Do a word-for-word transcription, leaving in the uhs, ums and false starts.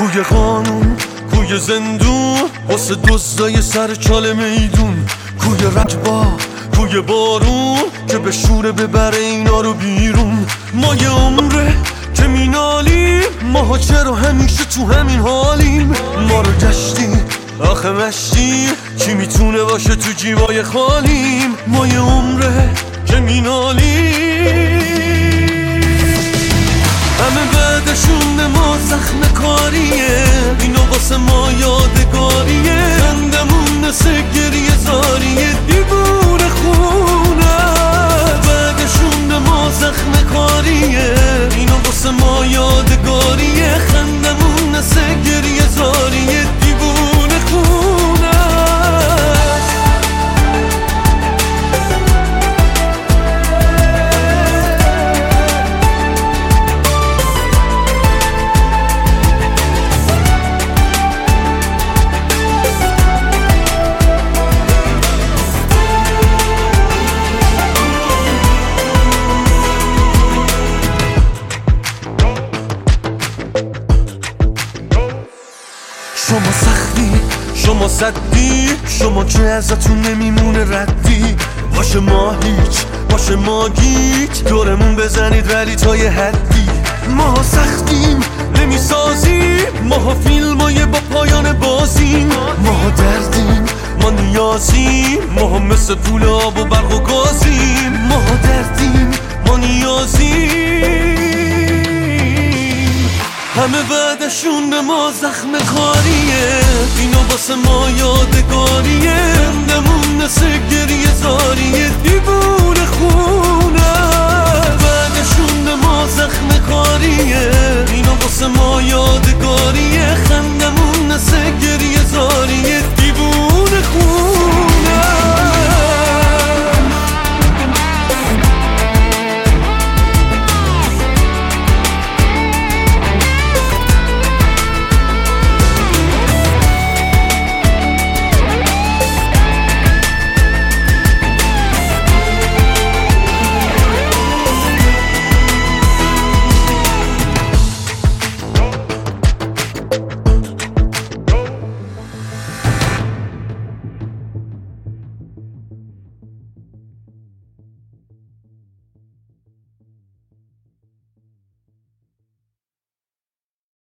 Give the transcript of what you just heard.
کوی قانون، کوی زندون، واسه دزدای سر چال میدون، کوی رجبا، کوی بارون که به شوره ببره اینا رو بیرون. ما یه عمره که مینالیم، ماها چرا همیشه تو همین حالیم؟ ما رو گشتیم آخه مشتیم، کی میتونه باشه تو جیبای خالیم؟ ما یه عمره که مینالیم، همه بعدشون به ما زخم کاریه، اینو واسه ما یادگاریه. خندمون مثل گریه زاریه، دیوونه خونه. بعدشون به ما زخم کاریه، اینو واسه ما یادگاریه. خندمون مثل گریه زاریه، دیوونه خونه. شما سختی، شما صدی، شما که ازتون نمیمونه ردی. باشه ما هیچ، باشه ما گیج، دورمون بزنید ولی تا یه حدی. ما سختیم نمیسازیم، ما فیلمای با پایان بازیم. ما دردیم، ما نیازیم، ما مثل پول آب و برق و گازیم. ما دردیم، ما نیازیم، همه بعدشون به ما زخم کاریه، اینو واسه ما یادگاریه. خندمون مثل گریه زاریه، دیوونه خونه. بعدشون به ما زخم کاریه، اینو واسه ما یادگاریه.